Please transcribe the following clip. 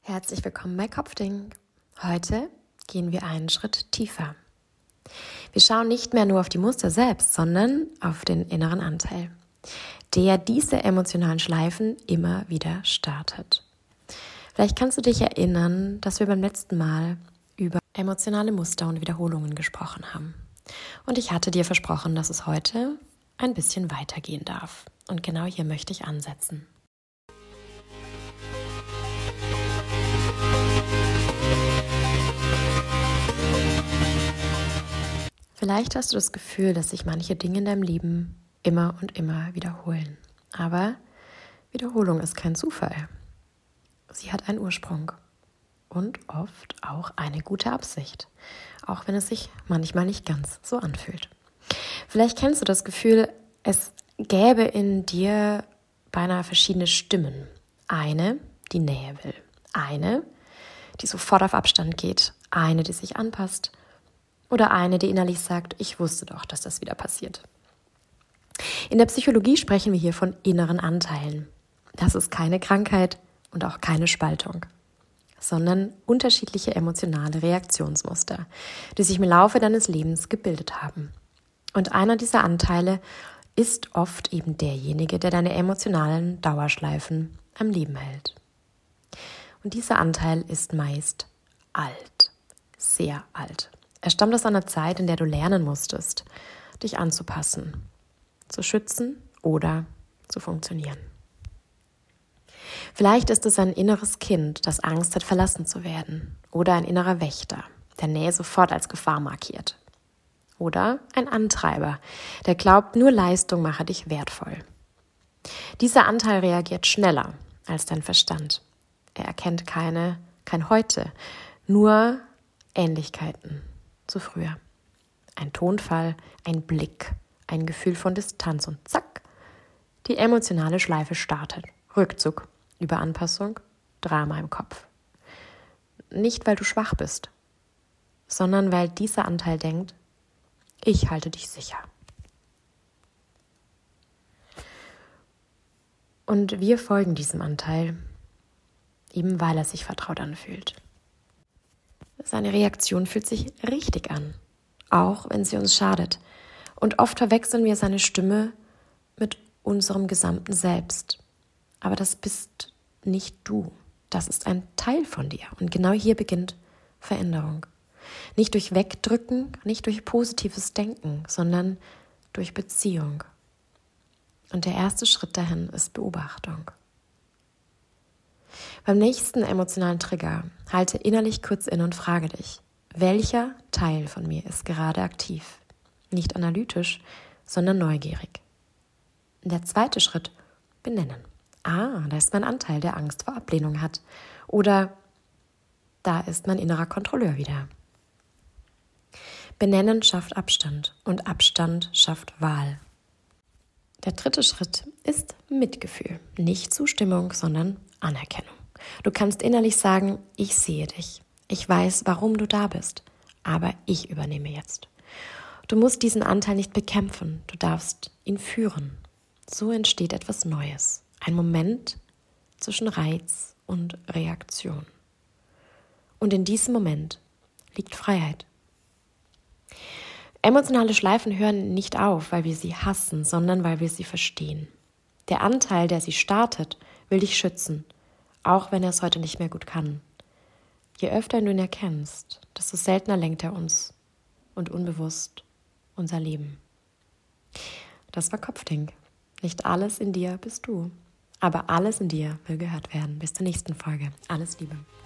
Herzlich willkommen bei Kopfding. Heute gehen wir einen Schritt tiefer. Wir schauen nicht mehr nur auf die Muster selbst, sondern auf den inneren Anteil, der diese emotionalen Schleifen immer wieder startet. Vielleicht kannst du dich erinnern, dass wir beim letzten Mal über emotionale Muster und Wiederholungen gesprochen haben. Und ich hatte dir versprochen, dass es heute ein bisschen weitergehen darf. Und genau hier möchte ich ansetzen. Vielleicht hast du das Gefühl, dass sich manche Dinge in deinem Leben immer und immer wiederholen. Aber Wiederholung ist kein Zufall. Sie hat einen Ursprung und oft auch eine gute Absicht, auch wenn es sich manchmal nicht ganz so anfühlt. Vielleicht kennst du das Gefühl, es gäbe in dir beinahe verschiedene Stimmen. Eine, die Nähe will. Eine, die sofort auf Abstand geht. Eine, die sich anpasst. Oder eine, die innerlich sagt, ich wusste doch, dass das wieder passiert. In der Psychologie sprechen wir hier von inneren Anteilen. Das ist keine Krankheit und auch keine Spaltung, sondern unterschiedliche emotionale Reaktionsmuster, die sich im Laufe deines Lebens gebildet haben. Und einer dieser Anteile ist oft eben derjenige, der deine emotionalen Dauerschleifen am Leben hält. Und dieser Anteil ist meist alt, sehr alt. Er stammt aus einer Zeit, in der du lernen musstest, dich anzupassen, zu schützen oder zu funktionieren. Vielleicht ist es ein inneres Kind, das Angst hat, verlassen zu werden, oder ein innerer Wächter, der Nähe sofort als Gefahr markiert. Oder ein Antreiber, der glaubt, nur Leistung mache dich wertvoll. Dieser Anteil reagiert schneller als dein Verstand. Er erkennt kein Heute, nur Ähnlichkeiten zu früher. Ein Tonfall, ein Blick, ein Gefühl von Distanz und zack, die emotionale Schleife startet. Rückzug, Überanpassung, Drama im Kopf. Nicht, weil du schwach bist, sondern weil dieser Anteil denkt, ich halte dich sicher. Und wir folgen diesem Anteil, eben weil er sich vertraut anfühlt. Seine Reaktion fühlt sich richtig an, auch wenn sie uns schadet. Und oft verwechseln wir seine Stimme mit unserem gesamten Selbst. Aber das bist nicht du. Das ist ein Teil von dir. Und genau hier beginnt Veränderung. Nicht durch Wegdrücken, nicht durch positives Denken, sondern durch Beziehung. Und der erste Schritt dahin ist Beobachtung. Beim nächsten emotionalen Trigger halte innerlich kurz inne und frage dich, welcher Teil von mir ist gerade aktiv? Nicht analytisch, sondern neugierig. Der zweite Schritt, benennen. Da ist mein Anteil, der Angst vor Ablehnung hat. Oder da ist mein innerer Kontrolleur wieder. Benennen schafft Abstand und Abstand schafft Wahl. Der dritte Schritt ist Mitgefühl. Nicht Zustimmung, sondern Anerkennung. Du kannst innerlich sagen, ich sehe dich. Ich weiß, warum du da bist. Aber ich übernehme jetzt. Du musst diesen Anteil nicht bekämpfen. Du darfst ihn führen. So entsteht etwas Neues. Ein Moment zwischen Reiz und Reaktion. Und in diesem Moment liegt Freiheit. Emotionale Schleifen hören nicht auf, weil wir sie hassen, sondern weil wir sie verstehen. Der Anteil, der sie startet, will dich schützen, auch wenn er es heute nicht mehr gut kann. Je öfter du ihn erkennst, desto seltener lenkt er uns und unbewusst unser Leben. Das war Kopfding. Nicht alles in dir bist du, aber alles in dir will gehört werden. Bis zur nächsten Folge. Alles Liebe.